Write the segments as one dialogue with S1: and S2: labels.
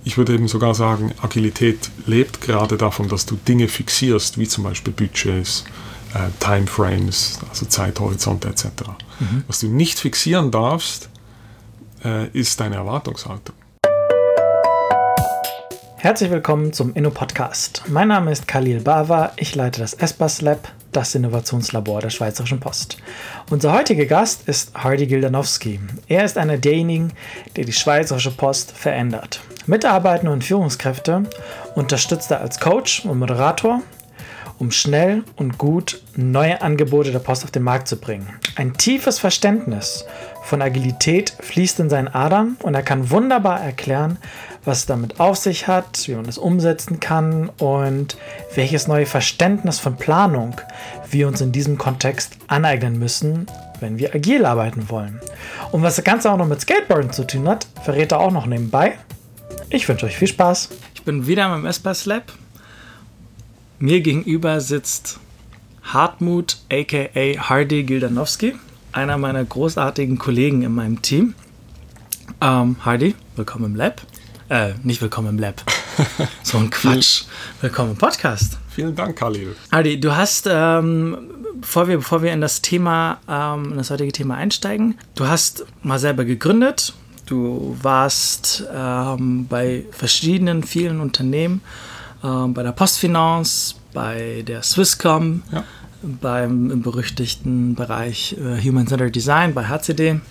S1: ich würde eben sogar sagen, Agilität lebt gerade davon, dass du Dinge fixierst, wie zum Beispiel Budgets, Timeframes, also Zeithorizonte etc. Was du nicht fixieren darfst, ist deine Erwartungshaltung.
S2: Herzlich willkommen zum Inno-Podcast. Mein Name ist Khalil Bawa, ich leite das Espas Lab, das Innovationslabor der Schweizerischen Post. Unser heutiger Gast ist Hardy Gildanowski. Er ist einer derjenigen, der die Schweizerische Post verändert. Mitarbeitende und Führungskräfte unterstützt er als Coach und Moderator, um schnell und gut neue Angebote der Post auf den Markt zu bringen. Ein tiefes Verständnis von Agilität fließt in seinen Adern und er kann wunderbar erklären, was es damit auf sich hat, wie man es umsetzen kann und welches neue Verständnis von Planung wir uns in diesem Kontext aneignen müssen, wenn wir agil arbeiten wollen. Und was das Ganze auch noch mit Skateboarden zu tun hat, verrät er auch noch nebenbei. Ich wünsche euch viel Spaß. Ich bin wieder im Espas Lab. Mir gegenüber sitzt Hartmut aka Hardy Gildanowski, einer meiner großartigen Kollegen in meinem Team. Hardy, willkommen im Lab. Nicht willkommen im Lab. So ein Quatsch. Willkommen im Podcast.
S1: Vielen Dank, Khalil.
S2: Hardy, du hast, bevor wir in das Thema, in das heutige Thema einsteigen, du hast mal selber gegründet. Du warst bei vielen Unternehmen, bei der Postfinance, bei der Swisscom, im berüchtigten Bereich Human-Centered Design bei HCD.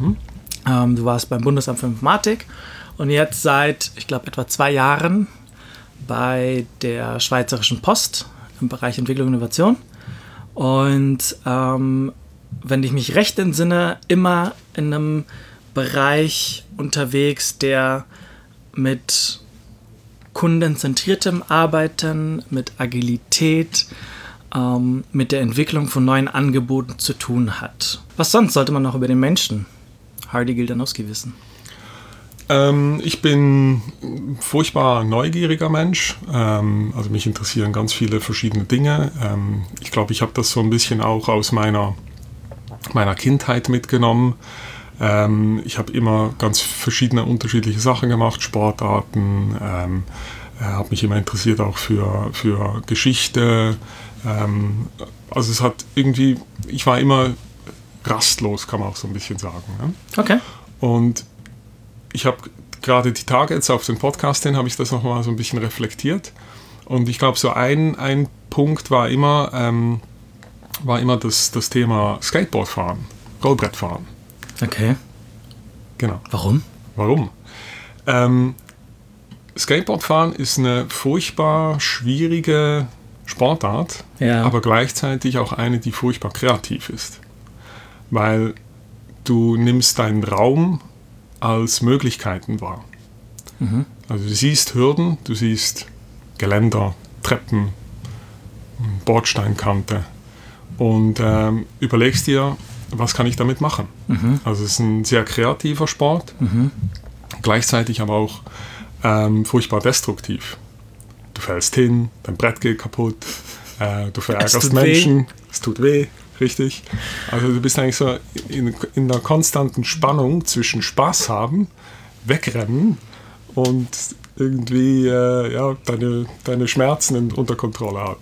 S2: Du warst beim Bundesamt für Informatik und jetzt seit, ich glaube, etwa 2 Jahren bei der Schweizerischen Post im Bereich Entwicklung und Innovation. Und wenn ich mich recht entsinne, immer in einem Bereich unterwegs, der mit kundenzentriertem Arbeiten, mit Agilität, mit der Entwicklung von neuen Angeboten zu tun hat. Was sonst sollte man noch über den Menschen Hardy Gildanowski wissen?
S1: Ich bin ein furchtbar neugieriger Mensch. Also mich interessieren ganz viele verschiedene Dinge. Ich glaube, ich habe das so ein bisschen auch aus meiner Kindheit mitgenommen. Ich habe immer ganz verschiedene unterschiedliche Sachen gemacht, Sportarten, habe mich immer interessiert auch für Geschichte. Also es hat irgendwie, ich war immer rastlos, kann man auch so ein bisschen sagen. Ne?
S2: Okay.
S1: Und ich habe gerade die Tage jetzt auf den Podcast hin, habe ich das nochmal so ein bisschen reflektiert. Und ich glaube, so ein Punkt war immer das Thema Skateboardfahren, Rollbrettfahren.
S2: Okay.
S1: Genau.
S2: Warum?
S1: Skateboardfahren ist eine furchtbar schwierige Sportart, aber gleichzeitig auch eine, die furchtbar kreativ ist. Weil du nimmst deinen Raum als Möglichkeiten wahr. Also du siehst Hürden, du siehst Geländer, Treppen, Bordsteinkante und überlegst dir, was kann ich damit machen? Also es ist ein sehr kreativer Sport, gleichzeitig aber auch furchtbar destruktiv. Du fällst hin, dein Brett geht kaputt, du verärgerst Menschen, es tut weh, richtig. Also du bist eigentlich so in einer konstanten Spannung zwischen Spaß haben, wegrennen und irgendwie deine Schmerzen unter Kontrolle haben.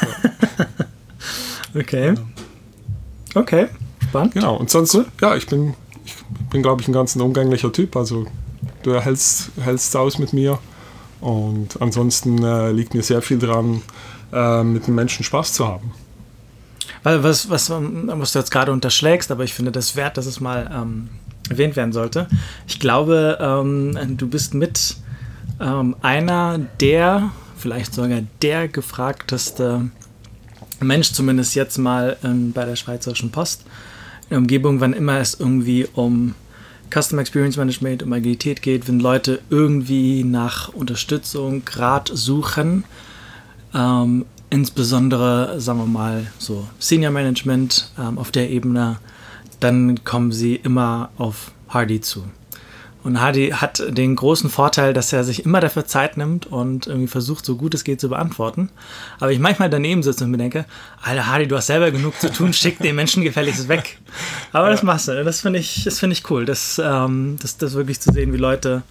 S2: Okay. Okay. Spannend.
S1: Genau, und sonst, ich bin glaube ich, ein ganz umgänglicher Typ, also du hältst aus mit mir und ansonsten liegt mir sehr viel dran, mit den Menschen Spaß zu haben.
S2: Weil was du jetzt gerade unterschlägst, aber ich finde das wert, dass es mal erwähnt werden sollte. Ich glaube, du bist mit einer der, vielleicht sogar der gefragteste Mensch, zumindest jetzt mal bei der Schweizerischen Post, in der Umgebung, wann immer es irgendwie um Customer Experience Management, um Agilität geht, wenn Leute irgendwie nach Unterstützung, Rat suchen, insbesondere, sagen wir mal, so Senior Management auf der Ebene, dann kommen sie immer auf Hardy zu. Und Hardy hat den großen Vorteil, dass er sich immer dafür Zeit nimmt und irgendwie versucht, so gut es geht zu beantworten. Aber ich manchmal daneben sitze und mir denke, Alter Hardy, du hast selber genug zu tun, schick den Menschen gefälligst weg. Aber das machst du, das finde ich cool, das wirklich zu sehen, wie Leute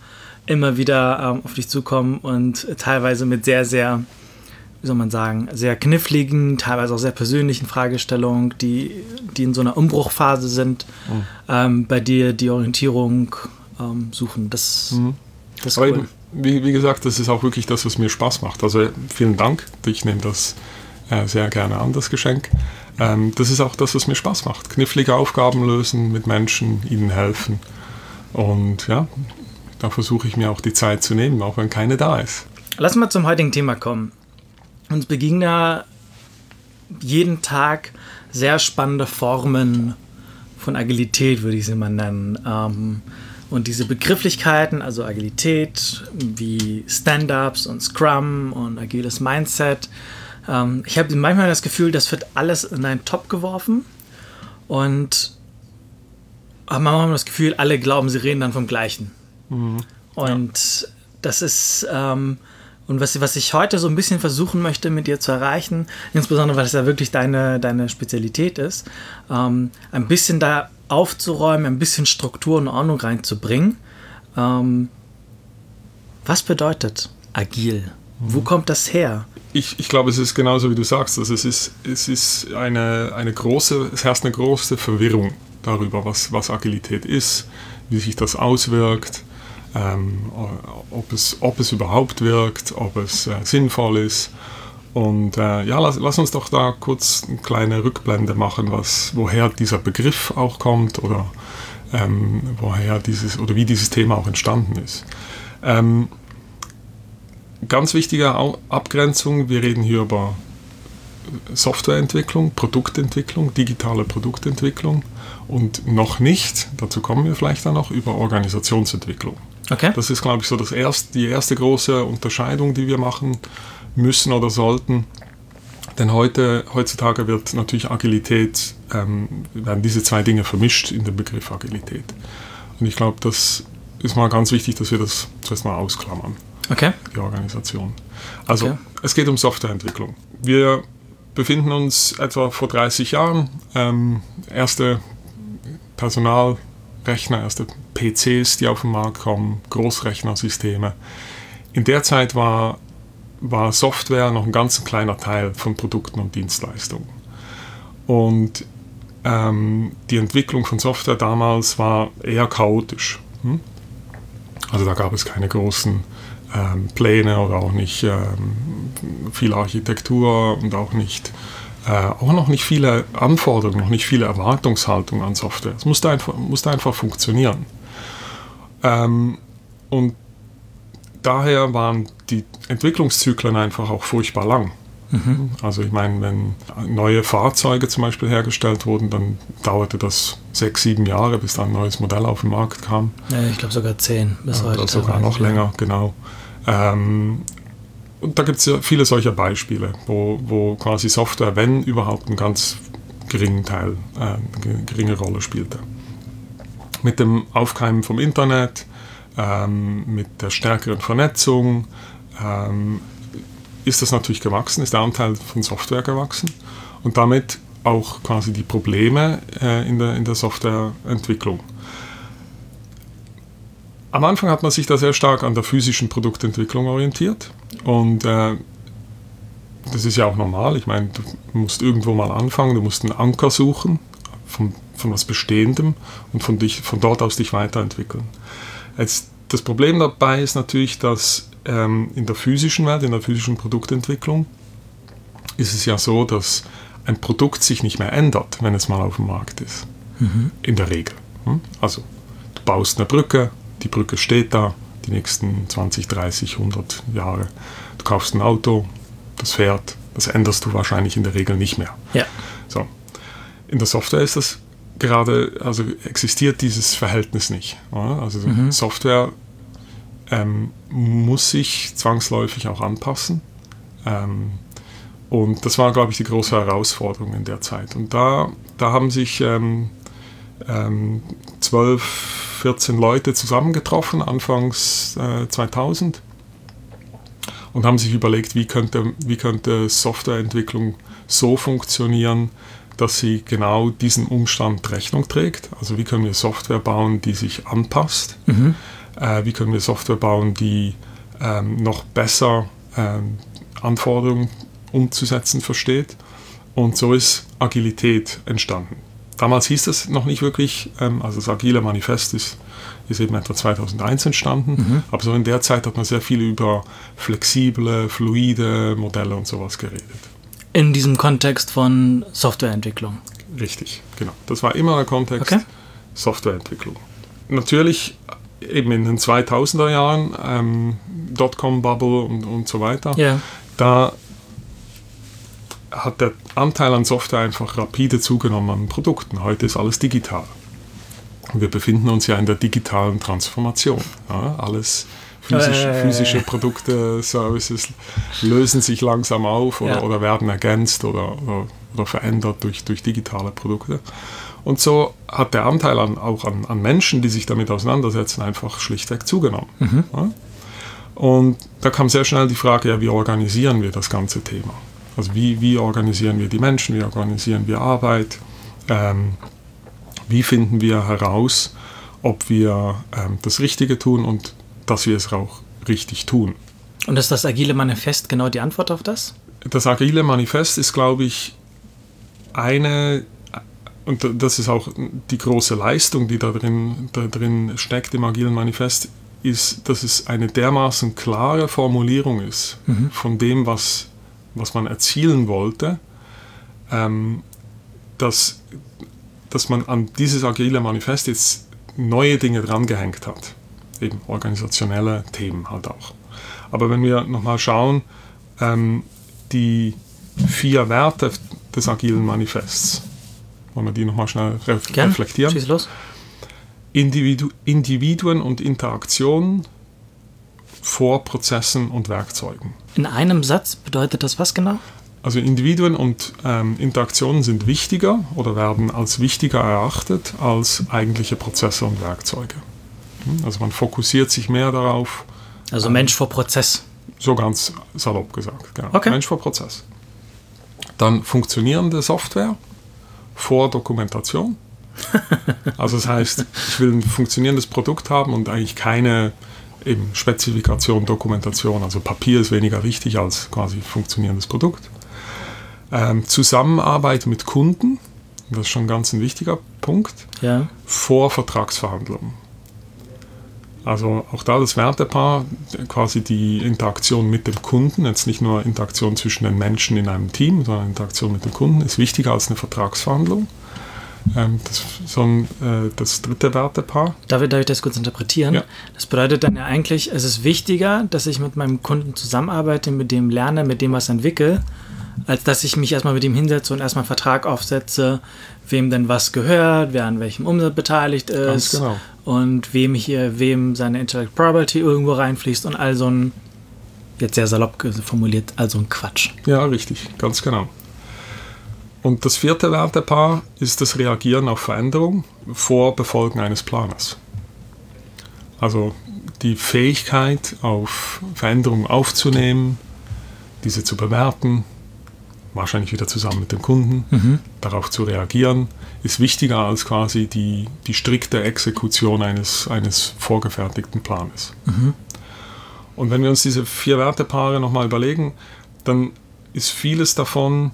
S2: immer wieder auf dich zukommen und teilweise mit sehr, sehr, wie soll man sagen, sehr kniffligen, teilweise auch sehr persönlichen Fragestellungen, die in so einer Umbruchphase sind, bei dir die Orientierung suchen. Das ist cool.
S1: Eben, wie gesagt, das ist auch wirklich das, was mir Spaß macht. Also vielen Dank, ich nehme das sehr gerne an, das Geschenk. Das ist auch das, was mir Spaß macht. Knifflige Aufgaben lösen, mit Menschen, ihnen helfen. Und ja, da versuche ich mir auch die Zeit zu nehmen, auch wenn keine da ist.
S2: Lass mal zum heutigen Thema kommen. Uns begegnen da jeden Tag sehr spannende Formen von Agilität, würde ich sie mal nennen. Und diese Begrifflichkeiten, also Agilität, wie Stand-Ups und Scrum und agiles Mindset, ich habe manchmal das Gefühl, das wird alles in einen Topf geworfen und manchmal haben wir das Gefühl, alle glauben, sie reden dann vom Gleichen. Und das ist, und was ich heute so ein bisschen versuchen möchte, mit dir zu erreichen, insbesondere weil es ja wirklich deine Spezialität ist, ein bisschen da aufzuräumen, ein bisschen Struktur und Ordnung reinzubringen. Was bedeutet agil? Wo kommt das her?
S1: Ich glaube, es ist genauso, wie du sagst. Also es herrscht eine große Verwirrung darüber, was Agilität ist, wie sich das auswirkt, ob es überhaupt wirkt, ob es sinnvoll ist. Und lass uns doch da kurz eine kleine Rückblende machen, woher dieser Begriff auch kommt oder wie dieses Thema auch entstanden ist. Ganz wichtige Abgrenzung, wir reden hier über Softwareentwicklung, Produktentwicklung, digitale Produktentwicklung und noch nicht, dazu kommen wir vielleicht dann noch, über Organisationsentwicklung.
S2: Okay.
S1: Das ist, glaube ich, so die erste große Unterscheidung, die wir machen müssen oder sollten. Denn heutzutage wird natürlich Agilität, werden diese zwei Dinge vermischt in den Begriff Agilität. Und ich glaube, das ist mal ganz wichtig, dass wir das zuerst mal ausklammern.
S2: Okay.
S1: Die Organisation. Also, Es geht um Softwareentwicklung. Wir befinden uns etwa vor 30 Jahren, erste Personalrechner, erste PCs, die auf den Markt kommen, Großrechnersysteme. In der Zeit war Software noch ein ganz kleiner Teil von Produkten und Dienstleistungen. Und die Entwicklung von Software damals war eher chaotisch. Also da gab es keine großen Pläne oder auch nicht viel Architektur und auch noch nicht viele Anforderungen, noch nicht viele Erwartungshaltung an Software. Es musste einfach funktionieren. Und daher waren die Entwicklungszyklen einfach auch furchtbar lang. Also ich meine, wenn neue Fahrzeuge zum Beispiel hergestellt wurden, dann dauerte das 6-7 Jahre, bis dann ein neues Modell auf den Markt kam.
S2: Ja, ich glaube sogar 10 bis heute.
S1: Oder sogar noch länger, genau. Und da gibt es ja viele solcher Beispiele, wo quasi Software, wenn überhaupt, einen ganz geringen Teil, eine geringe Rolle spielte. Mit dem Aufkeimen vom Internet, mit der stärkeren Vernetzung, ist das natürlich gewachsen, ist der Anteil von Software gewachsen und damit auch quasi die Probleme in der Softwareentwicklung. Am Anfang hat man sich da sehr stark an der physischen Produktentwicklung orientiert und das ist ja auch normal. Ich meine, du musst irgendwo mal anfangen, du musst einen Anker suchen von was Bestehendem und von dort aus dich weiterentwickeln. Jetzt, das Problem dabei ist natürlich, dass in der physischen Welt, in der physischen Produktentwicklung, ist es ja so, dass ein Produkt sich nicht mehr ändert, wenn es mal auf dem Markt ist. In der Regel. Also, du baust eine Brücke, die Brücke steht da die nächsten 20, 30, 100 Jahre. Du kaufst ein Auto, das fährt, das änderst du wahrscheinlich in der Regel nicht mehr.
S2: Ja.
S1: So. In der Software ist das existiert dieses Verhältnis nicht. Oder? Also Software muss sich zwangsläufig auch anpassen. Und das war, glaube ich, die große Herausforderung in der Zeit. Und da haben sich 12, 14 Leute zusammengetroffen, anfangs 2000, und haben sich überlegt, wie könnte Softwareentwicklung so funktionieren, dass sie genau diesem Umstand Rechnung trägt. Also wie können wir Software bauen, die sich anpasst, wie können wir Software bauen, die noch besser Anforderungen umzusetzen versteht. Und so ist Agilität entstanden. Damals hieß es noch nicht wirklich, also das Agile Manifest ist eben etwa 2001 entstanden, aber so in der Zeit hat man sehr viel über flexible, fluide Modelle und sowas geredet.
S2: In diesem Kontext von Softwareentwicklung.
S1: Richtig, genau. Das war immer der Kontext Softwareentwicklung. Natürlich eben in den 2000er Jahren, Dotcom-Bubble und so weiter, da hat der Anteil an Software einfach rapide zugenommen an Produkten. Heute ist alles digital. Und wir befinden uns ja in der digitalen Transformation. Ja, alles physische Produkte, Services lösen sich langsam auf oder werden ergänzt oder verändert durch digitale Produkte. Und so hat der Anteil auch an Menschen, die sich damit auseinandersetzen, einfach schlichtweg zugenommen. Ja? Und da kam sehr schnell die Frage, wie organisieren wir das ganze Thema? Also wie organisieren wir die Menschen, wie organisieren wir Arbeit, wie finden wir heraus, ob wir das Richtige tun und dass wir es auch richtig tun.
S2: Und ist das Agile Manifest genau die Antwort auf das?
S1: Das Agile Manifest ist, glaube ich, und das ist auch die große Leistung, die da drin steckt im Agilen Manifest, ist, dass es eine dermaßen klare Formulierung ist von dem, was man erzielen wollte, dass man an dieses Agile Manifest jetzt neue Dinge drangehängt hat. Eben organisationelle Themen halt auch. Aber wenn wir nochmal schauen, die 4 Werte des Agilen Manifests, wollen wir die nochmal schnell reflektieren?
S2: Schieß los.
S1: Individuen und Interaktionen vor Prozessen und Werkzeugen.
S2: In einem Satz bedeutet das was genau?
S1: Also Individuen und Interaktionen sind wichtiger oder werden als wichtiger erachtet als eigentliche Prozesse und Werkzeuge. Also man fokussiert sich mehr darauf.
S2: Also Mensch vor Prozess.
S1: So ganz salopp gesagt. Genau.
S2: Okay.
S1: Mensch vor Prozess. Dann funktionierende Software vor Dokumentation. Also das heißt, ich will ein funktionierendes Produkt haben und eigentlich keine eben Spezifikation, Dokumentation. Also Papier ist weniger wichtig als quasi funktionierendes Produkt. Zusammenarbeit mit Kunden, das ist schon ganz ein wichtiger Punkt, vor Vertragsverhandlungen. Also auch da das Wertepaar, quasi die Interaktion mit dem Kunden, jetzt nicht nur Interaktion zwischen den Menschen in einem Team, sondern Interaktion mit dem Kunden, ist wichtiger als eine Vertragsverhandlung. Das ist das dritte Wertepaar.
S2: Darf ich das kurz interpretieren?
S1: Ja.
S2: Das bedeutet dann ja eigentlich, es ist wichtiger, dass ich mit meinem Kunden zusammenarbeite, mit dem lerne, mit dem was entwickle, als dass ich mich erstmal mit ihm hinsetze und erstmal einen Vertrag aufsetze, wem denn was gehört, wer an welchem Umsatz beteiligt ist.
S1: Ganz genau.
S2: Und wem seine Intellectual Property irgendwo reinfließt und all so ein, jetzt sehr salopp formuliert, also ein Quatsch.
S1: Ja, richtig, ganz genau. Und das vierte Wertepaar ist das Reagieren auf Veränderung vor Befolgen eines Planes. Also die Fähigkeit, auf Veränderungen aufzunehmen, diese zu bewerten, wahrscheinlich wieder zusammen mit dem Kunden, darauf zu reagieren, ist wichtiger als quasi die strikte Exekution eines vorgefertigten Planes. Und wenn wir uns diese 4 Wertepaare nochmal überlegen, dann ist vieles davon,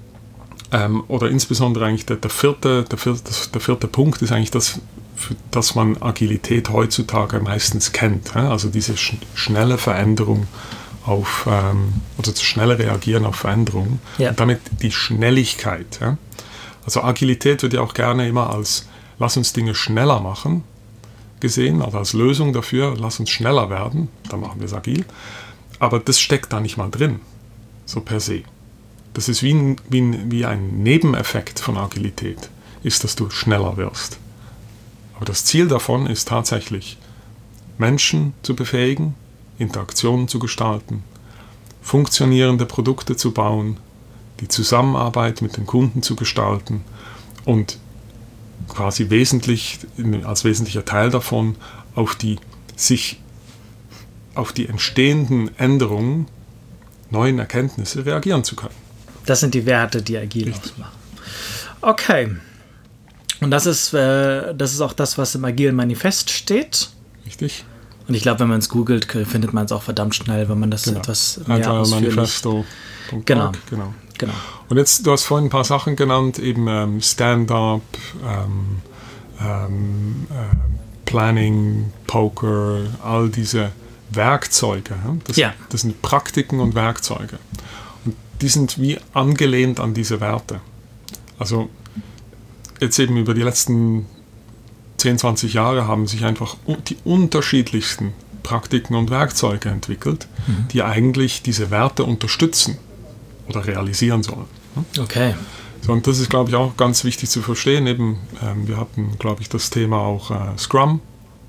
S1: oder insbesondere eigentlich der vierte Punkt ist eigentlich das, dass man Agilität heutzutage meistens kennt. Also diese schnelle Veränderung oder das schnelle Reagieren auf Veränderungen und damit die Schnelligkeit. Ja? Also Agilität wird ja auch gerne immer als lass uns Dinge schneller machen gesehen, also als Lösung dafür, lass uns schneller werden, dann machen wir es agil. Aber das steckt da nicht mal drin, so per se. Das ist wie ein Nebeneffekt von Agilität, ist, dass du schneller wirst. Aber das Ziel davon ist tatsächlich, Menschen zu befähigen, Interaktionen zu gestalten, funktionierende Produkte zu bauen, die Zusammenarbeit mit den Kunden zu gestalten und quasi als wesentlicher Teil davon auf die entstehenden Änderungen, neuen Erkenntnisse reagieren zu können.
S2: Das sind die Werte, die agil ausmachen. Okay. Und das ist auch das, was im Agilen Manifest steht.
S1: Richtig.
S2: Und ich glaube, wenn man es googelt, findet man es auch verdammt schnell, wenn man das etwas mehr
S1: agilemanifesto.org.
S2: Genau.
S1: Und jetzt, du hast vorhin ein paar Sachen genannt, eben Stand-up, Planning, Poker, all diese Werkzeuge. Das sind Praktiken und Werkzeuge. Und die sind wie angelehnt an diese Werte. Also jetzt eben über die letzten 10, 20 Jahre haben sich einfach die unterschiedlichsten Praktiken und Werkzeuge entwickelt, die eigentlich diese Werte unterstützen oder realisieren sollen.
S2: Okay.
S1: So, und das ist, glaube ich, auch ganz wichtig zu verstehen. Eben, wir hatten, glaube ich, das Thema auch Scrum.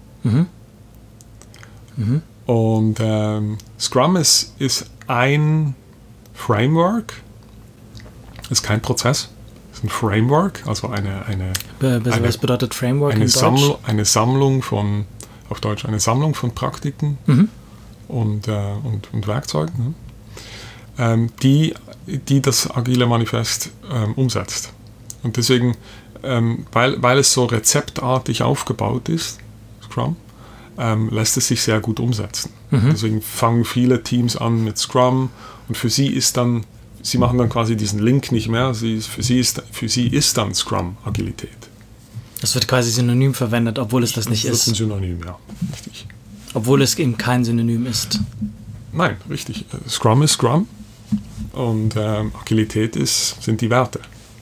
S1: Und Scrum ist ein Framework, ist kein Prozess. Ist ein Framework, also
S2: was bedeutet Framework in Deutsch?
S1: Eine Sammlung von, auf Deutsch, eine Sammlung von Praktiken und Werkzeugen, die das Agile Manifest umsetzt. Und deswegen, weil es so rezeptartig aufgebaut ist, Scrum, lässt es sich sehr gut umsetzen. Deswegen fangen viele Teams an mit Scrum und für sie ist dann sie machen dann quasi diesen Link nicht mehr. Für sie ist dann Scrum Agilität.
S2: Das wird quasi synonym verwendet, obwohl es das nicht ist.
S1: Das ist ein Synonym, ja. Richtig.
S2: Obwohl es eben kein Synonym ist.
S1: Nein, richtig. Scrum ist Scrum und Agilität sind die Werte.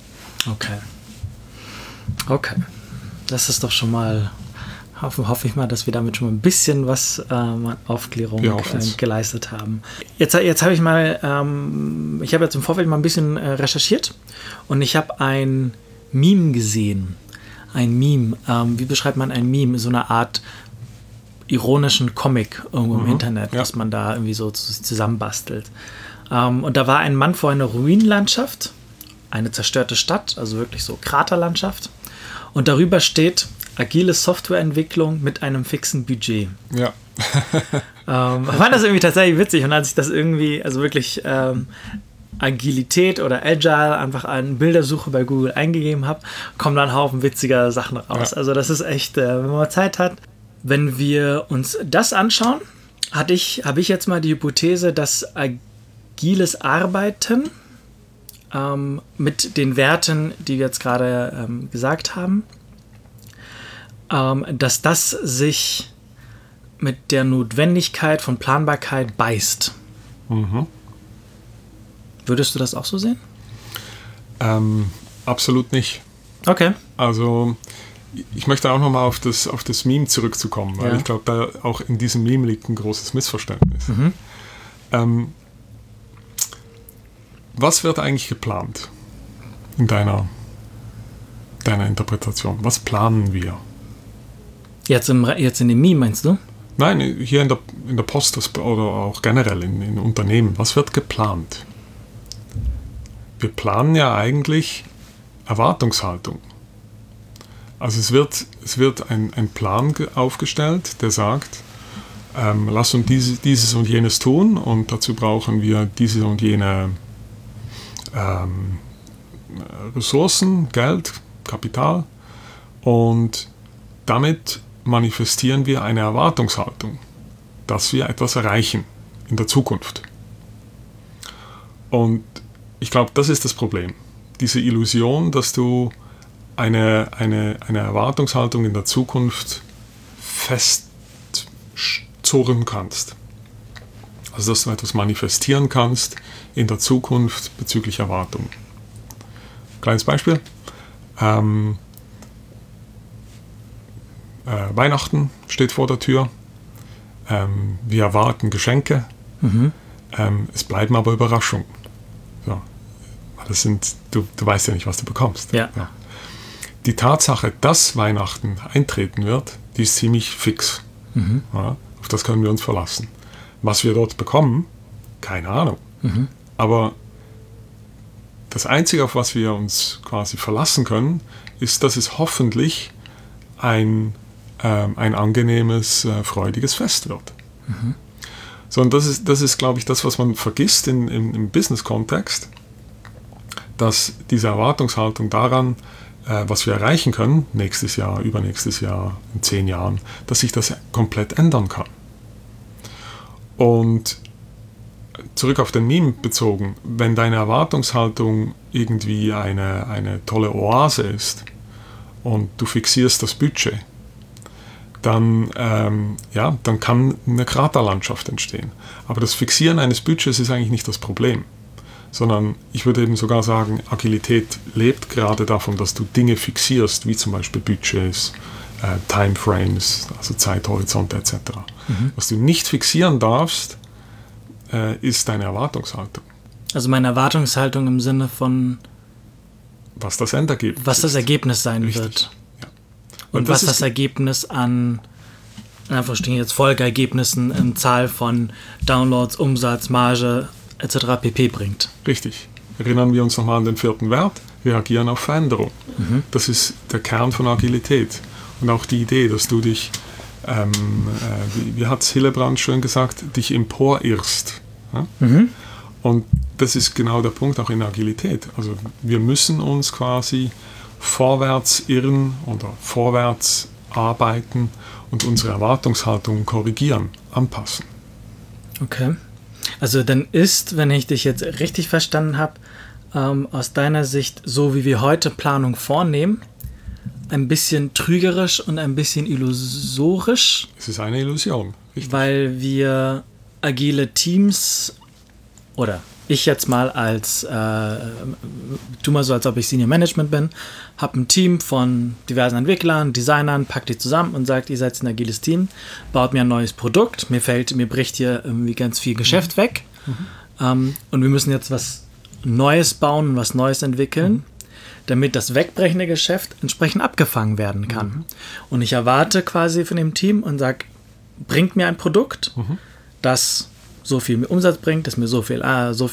S2: Okay. Das ist doch schon mal... Hoffe ich mal, dass wir damit schon mal ein bisschen was Aufklärung geleistet haben. Jetzt habe ich mal, ich habe jetzt im Vorfeld mal ein bisschen recherchiert und ich habe ein Meme gesehen. Ein Meme, wie beschreibt man ein Meme? So eine Art ironischen Comic irgendwo im Internet, was man da irgendwie so zusammenbastelt. Und da war ein Mann vor einer Ruinenlandschaft, eine zerstörte Stadt, also wirklich so Kraterlandschaft. Und darüber steht: agile Softwareentwicklung mit einem fixen Budget.
S1: Ja.
S2: Ich fand das irgendwie tatsächlich witzig und als ich das irgendwie, also wirklich Agilität oder Agile einfach an Bildersuche bei Google eingegeben habe, kommen dann ein Haufen witziger Sachen raus. Ja. Also das ist echt, wenn man Zeit hat. Wenn wir uns das anschauen, habe ich jetzt mal die Hypothese, dass agiles Arbeiten mit den Werten, die wir jetzt gerade gesagt haben, dass das sich mit der Notwendigkeit von Planbarkeit beißt. Würdest du das auch so sehen?
S1: Absolut nicht.
S2: Okay.
S1: Also ich möchte auch nochmal auf das Meme zurückzukommen, weil ich glaube, da auch in diesem Meme liegt ein großes Missverständnis. Was wird eigentlich geplant in deiner Interpretation? Was planen wir?
S2: Jetzt in dem Meme, meinst du?
S1: Nein, hier in der Post oder auch generell in Unternehmen. Was wird geplant? Wir planen ja eigentlich Erwartungshaltung. Also es wird ein Plan aufgestellt, der sagt, lass uns dieses und jenes tun und dazu brauchen wir diese und jene Ressourcen, Geld, Kapital und damit manifestieren wir eine Erwartungshaltung, dass wir etwas erreichen in der Zukunft. Und ich glaube, das ist das Problem. Diese Illusion, dass du eine Erwartungshaltung in der Zukunft festzurren kannst. Also, dass du etwas manifestieren kannst in der Zukunft bezüglich Erwartungen. Kleines Beispiel. Weihnachten steht vor der Tür. Wir erwarten Geschenke. Es bleiben aber Überraschungen. So. Du weißt ja nicht, was du bekommst.
S2: Ja.
S1: Die Tatsache, dass Weihnachten eintreten wird, die ist ziemlich fix. Ja, auf das können wir uns verlassen. Was wir dort bekommen, keine Ahnung. Aber das Einzige, auf was wir uns quasi verlassen können, ist, dass es hoffentlich ein angenehmes, freudiges Fest wird. So, und das ist, glaube ich, das, was man vergisst im Business-Kontext, dass diese Erwartungshaltung daran, was wir erreichen können, nächstes Jahr, übernächstes Jahr, in 10 Jahren, dass sich das komplett ändern kann. Und zurück auf den Meme bezogen, wenn deine Erwartungshaltung irgendwie eine tolle Oase ist und du fixierst das Budget, dann kann eine Kraterlandschaft entstehen. Aber das Fixieren eines Budgets ist eigentlich nicht das Problem, sondern ich würde eben sogar sagen, Agilität lebt gerade davon, dass du Dinge fixierst, wie zum Beispiel Budgets, Timeframes, also Zeithorizonte etc. Was du nicht fixieren darfst, ist deine Erwartungshaltung.
S2: Also meine Erwartungshaltung im Sinne von
S1: was das Endergebnis
S2: was das Ergebnis sein
S1: Richtig.
S2: wird.
S1: Ja.
S2: Und was das Ergebnis an einfach stehen jetzt Folgeergebnissen in Zahl von Downloads, Umsatz, Marge etc. pp. Bringt.
S1: Richtig. Erinnern wir uns nochmal an den 4. Wert. Reagieren auf Veränderung. Das ist der Kern von Agilität. Und auch die Idee, dass du dich, wie hat es Hillebrand schön gesagt, dich emporirrst. Ja? Und das ist genau der Punkt auch in Agilität. Also wir müssen uns quasi vorwärts irren oder vorwärts arbeiten und unsere Erwartungshaltung korrigieren, anpassen.
S2: Okay. Also dann ist, wenn ich dich jetzt richtig verstanden habe, aus deiner Sicht, so wie wir heute Planung vornehmen, ein bisschen trügerisch und ein bisschen illusorisch.
S1: Es ist eine Illusion. Richtig.
S2: Weil wir agile Teams oder ich jetzt mal tu mal so, als ob ich Senior Management bin, habe ein Team von diversen Entwicklern, Designern, packt die zusammen und sagt, ihr seid ein agiles Team, baut mir ein neues Produkt, mir bricht hier irgendwie ganz viel Geschäft weg und wir müssen jetzt was Neues bauen und was Neues entwickeln, damit das wegbrechende Geschäft entsprechend abgefangen werden kann. Und ich erwarte quasi von dem Team und sage, bringt mir ein Produkt, das so viel Umsatz bringt, das mir so viel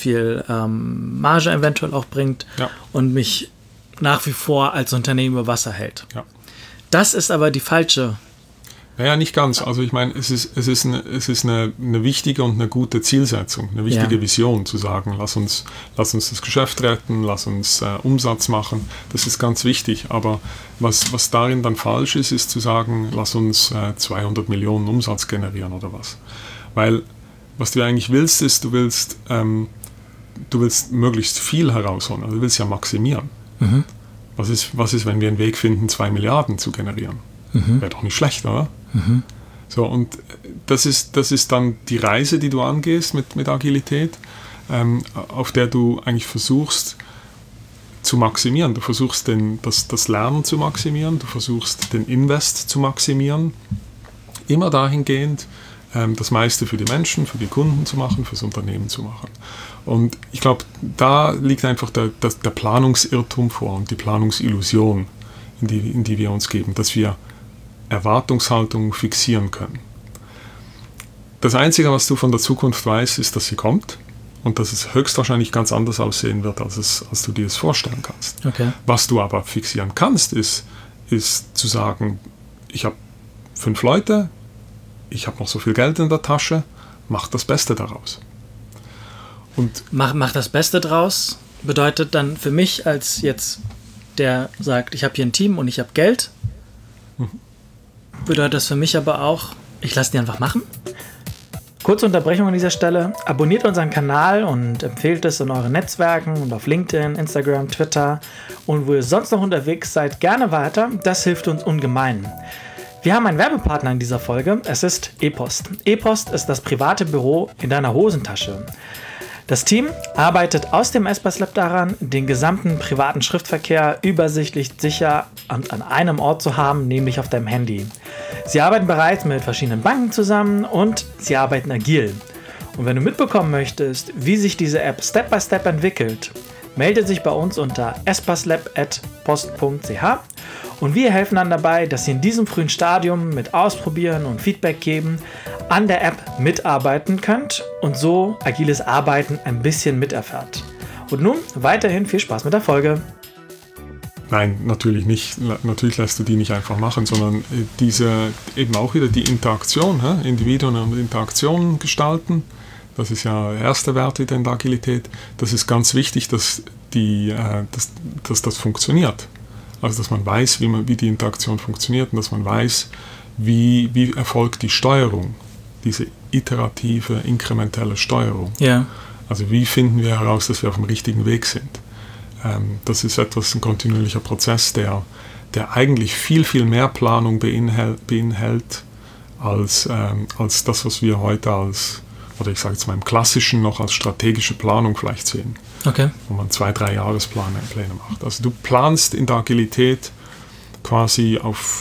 S2: Marge eventuell auch bringt und mich nach wie vor als Unternehmen über Wasser hält.
S1: Ja.
S2: Das ist aber die falsche.
S1: Naja, nicht ganz. Also ich meine, es ist eine wichtige und eine gute Zielsetzung, eine wichtige Vision, zu sagen, lass uns das Geschäft retten, lass uns Umsatz machen. Das ist ganz wichtig. Aber was darin dann falsch ist, ist zu sagen, lass uns 200 Millionen Umsatz generieren oder was. Weil was du eigentlich willst, ist, du willst möglichst viel herausholen. Also du willst ja maximieren. Was ist, wenn wir einen Weg finden, 2 Milliarden zu generieren? Wäre doch nicht schlecht, oder? So, und das ist dann die Reise, die du angehst mit Agilität, auf der du eigentlich versuchst zu maximieren. Du versuchst das Lernen zu maximieren, du versuchst den Invest zu maximieren, immer dahingehend, das meiste für die Menschen, für die Kunden zu machen, fürs Unternehmen zu machen. Und ich glaube, da liegt einfach der Planungsirrtum vor und die Planungsillusion, in die wir uns geben, dass wir Erwartungshaltung fixieren können. Das Einzige, was du von der Zukunft weißt, ist, dass sie kommt und dass es höchstwahrscheinlich ganz anders aussehen wird, als du dir es vorstellen kannst.
S2: Okay.
S1: Was du aber fixieren kannst, ist zu sagen, ich habe 5 Leute, ich habe noch so viel Geld in der Tasche, mach das Beste daraus. Und
S2: mach das Beste draus bedeutet dann für mich als jetzt, der sagt, ich habe hier ein Team und ich habe Geld, bedeutet das für mich aber auch, ich lasse die einfach machen? Kurze Unterbrechung an dieser Stelle. Abonniert unseren Kanal und empfehlt es in euren Netzwerken und auf LinkedIn, Instagram, Twitter und wo ihr sonst noch unterwegs seid, gerne weiter. Das hilft uns ungemein. Wir haben einen Werbepartner in dieser Folge. Es ist ePost. ePost ist das private Büro in deiner Hosentasche. Das Team arbeitet aus dem Espas Lab daran, den gesamten privaten Schriftverkehr übersichtlich, sicher und an einem Ort zu haben, nämlich auf deinem Handy. Sie arbeiten bereits mit verschiedenen Banken zusammen und sie arbeiten agil. Und wenn du mitbekommen möchtest, wie sich diese App Step by Step entwickelt, melde dich bei uns unter espaslab@post.ch und wir helfen dann dabei, dass ihr in diesem frühen Stadium mit Ausprobieren und Feedback geben an der App mitarbeiten könnt und so agiles Arbeiten ein bisschen miterfahrt. Und nun weiterhin viel Spaß mit der Folge.
S1: Nein, natürlich nicht. Natürlich lässt du die nicht einfach machen, sondern eben auch wieder die Interaktion, Individuen und Interaktionen gestalten. Das ist ja der erste Wert wieder in der Agilität. Das ist ganz wichtig, dass das funktioniert. Also dass man weiß, wie die Interaktion funktioniert und dass man weiß, wie erfolgt die Steuerung, diese iterative, inkrementelle Steuerung.
S2: Ja.
S1: Also wie finden wir heraus, dass wir auf dem richtigen Weg sind? Das ist ein kontinuierlicher Prozess, der eigentlich viel, viel mehr Planung beinhaltet als das, was wir heute oder ich sage jetzt mal im Klassischen noch als strategische Planung vielleicht sehen.
S2: Okay.
S1: Wo man 2-3 Jahrespläne macht. Also du planst in der Agilität quasi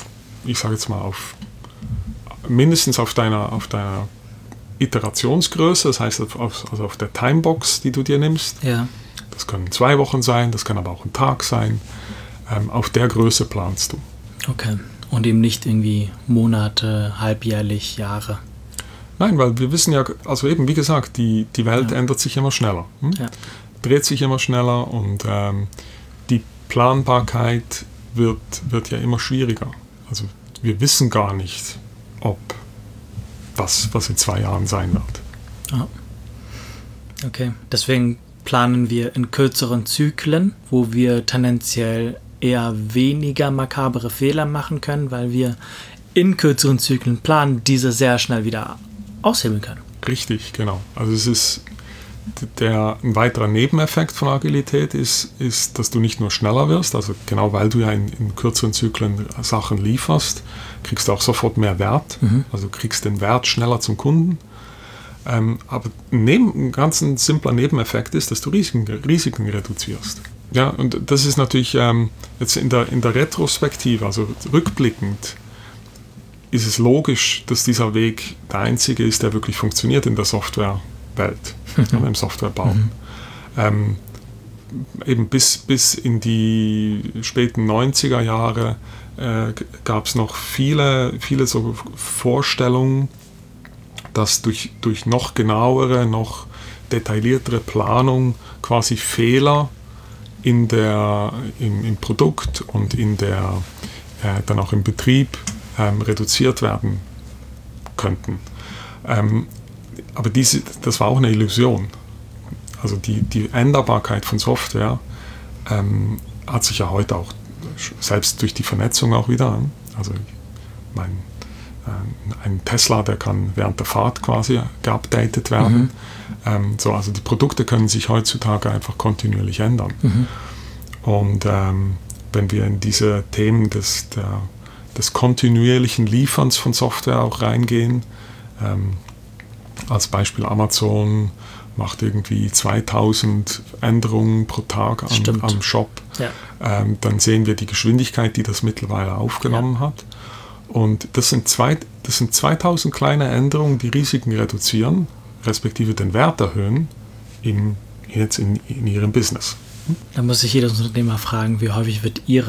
S1: mindestens auf deiner Iterationsgröße, das heißt auf der Timebox, die du dir nimmst.
S2: Ja.
S1: Das können 2 Wochen sein, das kann aber auch ein Tag sein. Auf der Größe planst du.
S2: Okay. Und eben nicht irgendwie Monate, halbjährlich, Jahre.
S1: Nein, weil wir wissen ja, also eben wie gesagt, die Welt ändert sich immer schneller.
S2: Ja.
S1: Dreht sich immer schneller und die Planbarkeit wird ja immer schwieriger. Also wir wissen gar nicht, ob was in 2 Jahren sein wird.
S2: Ah. Okay, deswegen planen wir in kürzeren Zyklen, wo wir tendenziell eher weniger makabere Fehler machen können, weil wir in kürzeren Zyklen planen, diese sehr schnell wieder aushebeln können.
S1: Richtig, genau. Also es ist ein weiterer Nebeneffekt von Agilität ist, dass du nicht nur schneller wirst, also genau weil du ja in kürzeren Zyklen Sachen lieferst, kriegst du auch sofort mehr Wert. Also du kriegst den Wert schneller zum Kunden. Aber ein ganz simpler Nebeneffekt ist, dass du Risiken reduzierst. Ja, und das ist natürlich jetzt in der Retrospektive, also rückblickend, ist es logisch, dass dieser Weg der einzige ist, der wirklich funktioniert in der Softwarewelt, im Softwarebau. Eben bis in die späten 90er Jahre gab es noch viele so Vorstellungen, dass durch noch genauere, noch detailliertere Planung quasi Fehler im Produkt und dann auch im Betrieb reduziert werden könnten. Aber das war auch eine Illusion. Also die Änderbarkeit von Software hat sich ja heute auch, selbst durch die Vernetzung auch wieder, also ein Tesla, der kann während der Fahrt quasi geupdatet werden. Also die Produkte können sich heutzutage einfach kontinuierlich ändern. Und wenn wir in diese Themen des kontinuierlichen Lieferns von Software auch reingehen, als Beispiel Amazon macht irgendwie 2000 Änderungen pro Tag am Shop, dann sehen wir die Geschwindigkeit, die das mittlerweile aufgenommen hat. Und das sind 2000 kleine Änderungen, die Risiken reduzieren, respektive den Wert erhöhen in ihrem Business.
S2: Da muss sich jedes Unternehmer fragen, wie häufig wird ihr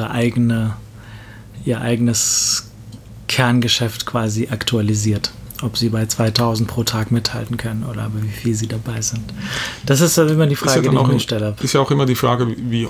S2: eigenes Kerngeschäft quasi aktualisiert. Ob sie bei 2000 pro Tag mithalten können oder wie viel sie dabei sind. Das ist dann immer die Frage, die ich mir stelle.
S1: Ist ja auch immer die Frage, wie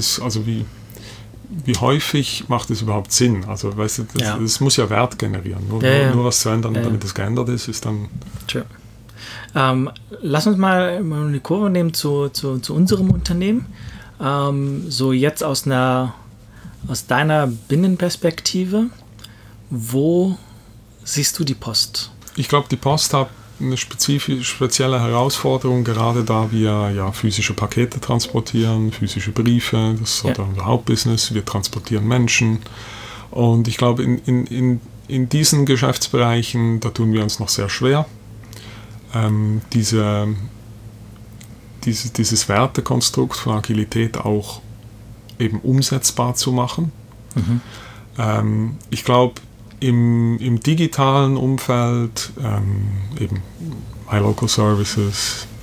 S1: häufig macht es überhaupt Sinn? Also, weißt du, das muss ja Wert generieren. Nur was zu ändern, damit es geändert ist dann...
S2: Sure. Lass uns mal eine Kurve nehmen zu unserem Unternehmen. So jetzt aus deiner Binnenperspektive, wo siehst du die Post?
S1: Ich glaube, die Post hat eine spezielle Herausforderung, gerade da wir physische Pakete transportieren, physische Briefe, das ist unser Hauptbusiness, wir transportieren Menschen. Und ich glaube, in diesen Geschäftsbereichen, da tun wir uns noch sehr schwer, dieses Wertekonstrukt von Agilität auch eben umsetzbar zu machen. Ich glaube, im digitalen Umfeld, eben MyLocalServices,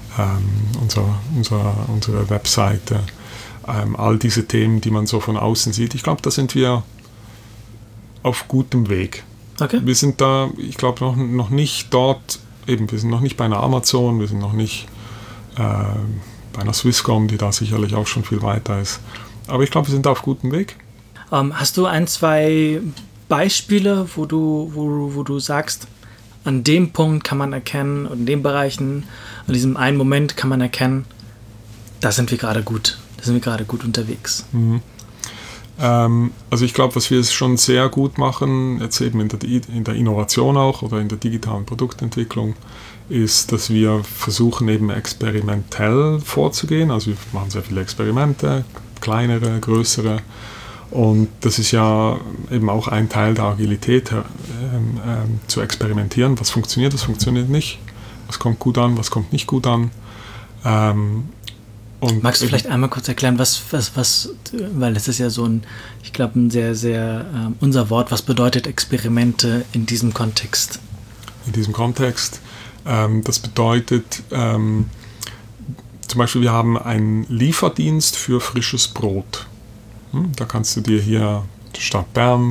S1: unsere Webseite, all diese Themen, die man so von außen sieht, ich glaube, da sind wir auf gutem Weg.
S2: Okay.
S1: Wir sind da, ich glaube, noch nicht dort, eben, wir sind noch nicht bei einer Amazon, wir sind noch nicht bei einer Swisscom, die da sicherlich auch schon viel weiter ist. Aber ich glaube, wir sind da auf gutem Weg.
S2: Hast du 2 Beispiele, wo du sagst, an dem Punkt kann man erkennen, und in den Bereichen, an diesem einen Moment kann man erkennen, da sind wir gerade gut unterwegs?
S1: Also ich glaube, was wir schon sehr gut machen, jetzt eben in der Innovation auch oder in der digitalen Produktentwicklung, ist, dass wir versuchen eben experimentell vorzugehen. Also wir machen sehr viele Experimente, kleinere, größere. Und das ist ja eben auch ein Teil der Agilität, zu experimentieren. Was funktioniert nicht? Was kommt gut an, was kommt nicht gut an?
S2: Und magst du vielleicht einmal kurz erklären, was, weil es ist ja so ein, ich glaube, ein sehr, sehr unser Wort, was bedeutet Experimente in diesem Kontext?
S1: In diesem Kontext, das bedeutet, zum Beispiel, wir haben einen Lieferdienst für frisches Brot. Da kannst du dir hier, in der Stadt Bern,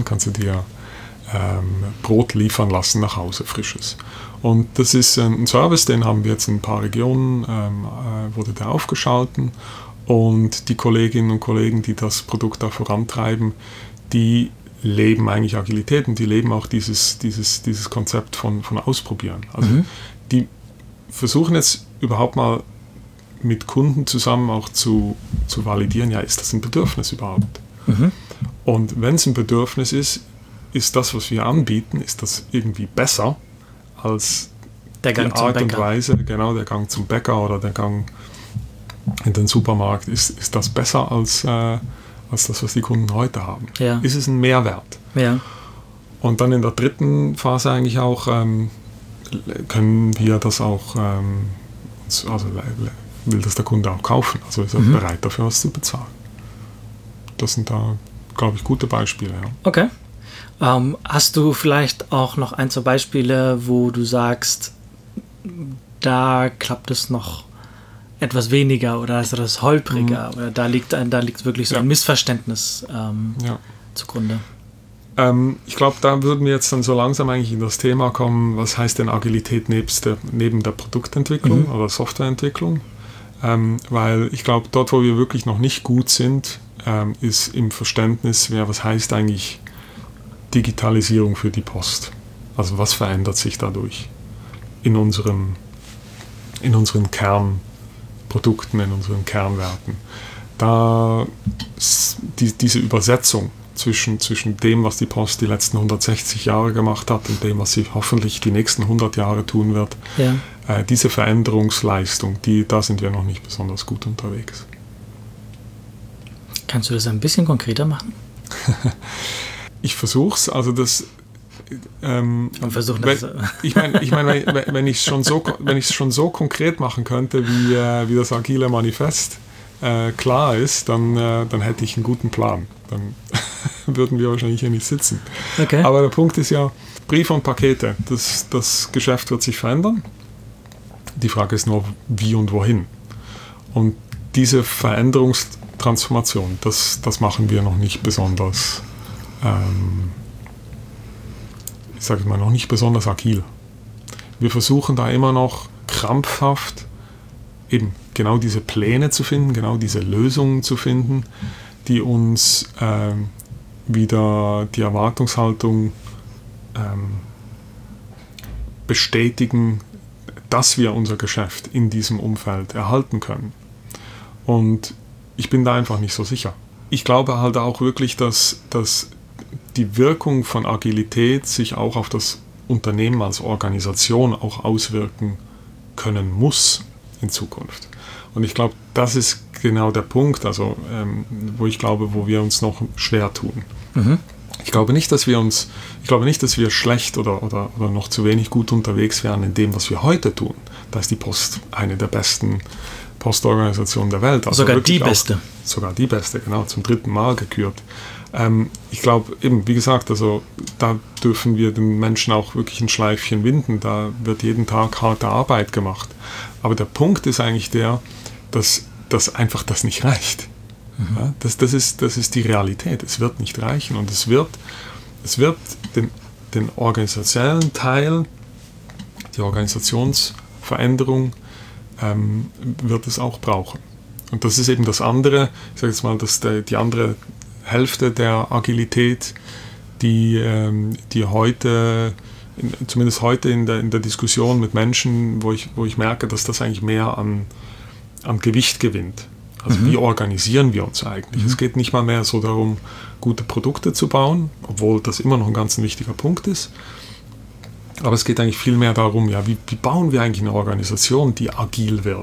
S1: Brot liefern lassen nach Hause, frisches. Und das ist ein Service, den haben wir jetzt in ein paar Regionen, wurde der aufgeschalten. Und die Kolleginnen und Kollegen, die das Produkt da vorantreiben, die leben eigentlich Agilität und die leben auch dieses Konzept von Ausprobieren. Also die versuchen jetzt überhaupt mal mit Kunden zusammen auch zu validieren, ja, ist das ein Bedürfnis überhaupt? Und wenn es ein Bedürfnis ist das, was wir anbieten, ist das irgendwie besser als
S2: der Gang
S1: die Art und Weise, genau, der Gang zum Bäcker oder der Gang in den Supermarkt, ist das besser als das, was die Kunden heute haben?
S2: Ja.
S1: Ist es ein Mehrwert?
S2: Ja.
S1: Und dann in der dritten Phase eigentlich auch können wir das auch, will das der Kunde auch kaufen, also ist er bereit dafür was zu bezahlen. Das sind da, glaube ich, gute Beispiele. Ja.
S2: Okay. Hast du vielleicht auch noch ein, zwei Beispiele, wo du sagst, da klappt es noch etwas weniger oder ist das holpriger oder da liegt wirklich so ein Missverständnis zugrunde?
S1: Ich glaube, da würden wir jetzt dann so langsam eigentlich in das Thema kommen, was heißt denn Agilität neben der Produktentwicklung oder Softwareentwicklung? Weil ich glaube, dort, wo wir wirklich noch nicht gut sind, ist im Verständnis, was heißt eigentlich Digitalisierung für die Post? Also was verändert sich dadurch in unseren Kernprodukten, in unseren Kernwerten? Da diese Übersetzung zwischen dem, was die Post die letzten 160 Jahre gemacht hat und dem, was sie hoffentlich die nächsten 100 Jahre tun wird, diese Veränderungsleistung, da sind wir noch nicht besonders gut unterwegs.
S2: Kannst du das ein bisschen konkreter machen?
S1: Ich versuch's, also das. Ich meine, wenn ich es schon so konkret machen könnte, wie das agile Manifest klar ist, dann hätte ich einen guten Plan. Dann würden wir wahrscheinlich hier nicht sitzen.
S2: Okay.
S1: Aber der Punkt ist ja, Briefe und Pakete, das Geschäft wird sich verändern. Die Frage ist nur, wie und wohin. Und diese Veränderungstransformation, das machen wir noch nicht besonders, ich sage mal, noch nicht besonders agil. Wir versuchen da immer noch krampfhaft eben genau diese Pläne zu finden, genau diese Lösungen zu finden, die uns wieder die Erwartungshaltung bestätigen, dass wir unser Geschäft in diesem Umfeld erhalten können. Und ich bin da einfach nicht so sicher. Ich glaube halt auch wirklich, dass die Wirkung von Agilität sich auch auf das Unternehmen als Organisation auch auswirken können muss in Zukunft. Und ich glaube, das ist genau der Punkt, also wo wir uns noch schwer tun. Ich glaube nicht, dass wir schlecht oder noch zu wenig gut unterwegs wären in dem, was wir heute tun. Da ist die Post eine der besten Postorganisationen der Welt. Also
S2: sogar die beste.
S1: Sogar die beste, genau, zum 3. Mal gekürt. Ich glaube eben, wie gesagt, also da dürfen wir den Menschen auch wirklich ein Schleifchen winden. Da wird jeden Tag harte Arbeit gemacht. Aber der Punkt ist eigentlich dass einfach das nicht reicht. Ja, das ist die Realität. Es wird nicht reichen und es wird den organisationellen Teil, die Organisationsveränderung wird es auch brauchen. Und das ist eben das andere, ich sage jetzt mal, die andere Hälfte der Agilität, die heute, zumindest heute in der Diskussion mit Menschen, wo ich merke, dass das eigentlich mehr an Gewicht gewinnt. Also wie organisieren wir uns eigentlich? Es geht nicht mal mehr so darum, gute Produkte zu bauen, obwohl das immer noch ein ganz wichtiger Punkt ist. Aber es geht eigentlich viel mehr darum, ja, wie bauen wir eigentlich eine Organisation, die agil wird?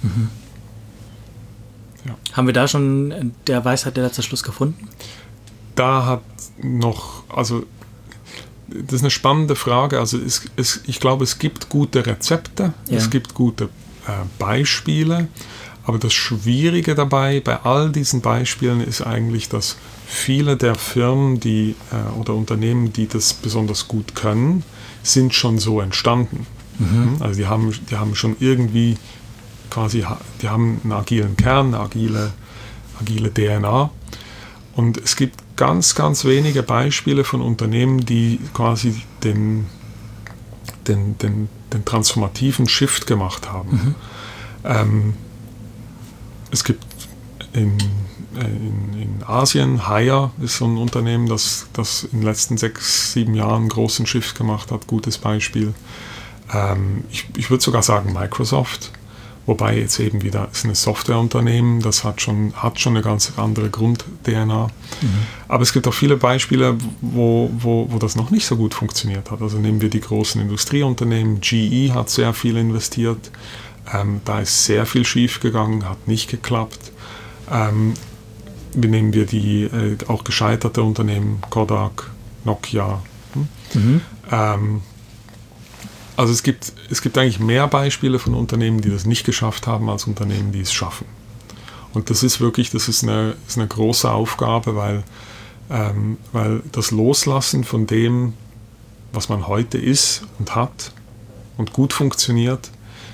S2: Ja. Haben wir da schon der Weisheit der letzte Schluss gefunden?
S1: Da hat noch, also das ist eine spannende Frage. Also ich glaube, es gibt gute Rezepte, es gibt gute Beispiele, aber das Schwierige dabei, bei all diesen Beispielen, ist eigentlich, dass viele der Firmen oder Unternehmen, die das besonders gut können, sind schon so entstanden. Also die haben schon irgendwie quasi, die haben einen agilen Kern, eine agile DNA. Und es gibt ganz, ganz wenige Beispiele von Unternehmen, die quasi den transformativen Shift gemacht haben. Es gibt in Asien, Haier ist so ein Unternehmen, das in den letzten 6-7 Jahren einen großen Shift gemacht hat, gutes Beispiel. Ich würde sogar sagen Microsoft, wobei jetzt eben wieder ist ein Softwareunternehmen, das hat schon eine ganz andere Grund-DNA. Aber es gibt auch viele Beispiele, wo das noch nicht so gut funktioniert hat. Also nehmen wir die großen Industrieunternehmen, GE hat sehr viel investiert, da ist sehr viel schief gegangen, hat nicht geklappt. Nehmen wir die auch gescheiterte Unternehmen, Kodak, Nokia. Also es gibt eigentlich mehr Beispiele von Unternehmen, die das nicht geschafft haben, als Unternehmen, die es schaffen. Und das ist eine große Aufgabe, weil das Loslassen von dem, was man heute ist und hat und gut funktioniert,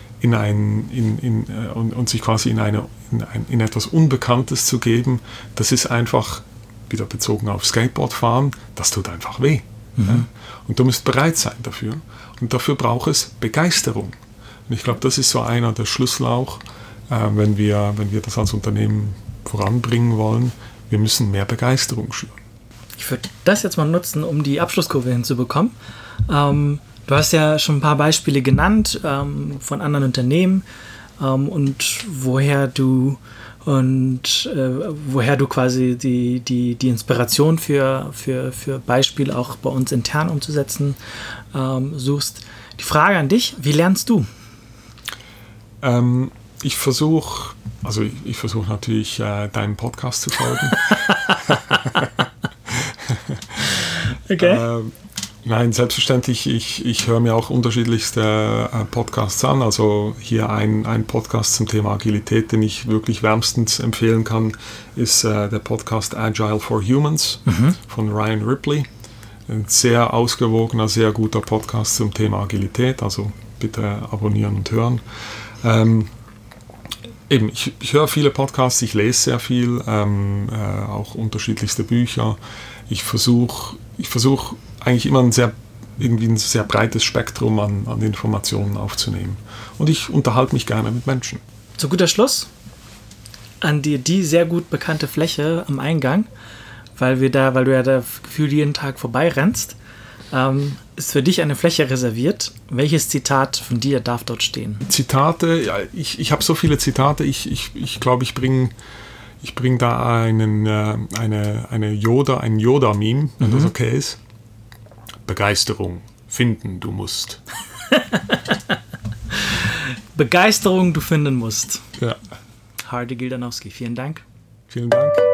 S1: und sich quasi in etwas Unbekanntes zu geben, das ist einfach, wieder bezogen auf Skateboardfahren, das tut einfach weh. Ja? Und du musst bereit sein dafür. Und dafür braucht es Begeisterung. Und ich glaube, das ist so einer der Schlüssel auch, wenn wir das als Unternehmen voranbringen wollen. Wir müssen mehr Begeisterung schüren.
S2: Ich würde das jetzt mal nutzen, um die Abschlusskurve hinzubekommen. Du hast ja schon ein paar Beispiele genannt von anderen Unternehmen und woher du quasi die Inspiration für Beispiele auch bei uns intern umzusetzen suchst. Die Frage an dich, wie lernst du?
S1: Ich versuche natürlich deinem Podcast zu folgen.
S2: Okay.
S1: Nein, selbstverständlich, ich höre mir auch unterschiedlichste Podcasts an. Also hier ein Podcast zum Thema Agilität, den ich wirklich wärmstens empfehlen kann, ist der Podcast Agile for Humans von Ryan Ripley. Ein sehr ausgewogener, sehr guter Podcast zum Thema Agilität, also bitte abonnieren und hören. Ich höre viele Podcasts, ich lese sehr viel, auch unterschiedlichste Bücher. Ich versuche eigentlich immer ein sehr breites Spektrum an Informationen aufzunehmen. Und ich unterhalte mich gerne mit Menschen.
S2: Zu guter Schluss an dir die sehr gut bekannte Fläche am Eingang, weil du ja da gefühlt jeden Tag vorbeirennst, ist für dich eine Fläche reserviert. Welches Zitat von dir darf dort stehen?
S1: Zitate, ja, ich habe so viele Zitate. Ich glaube, ich bringe da ein Yoda-Meme, wenn das okay ist. Begeisterung finden du musst.
S2: Begeisterung du finden musst.
S1: Ja.
S2: Hardy Gildanowski, vielen Dank.
S1: Vielen Dank.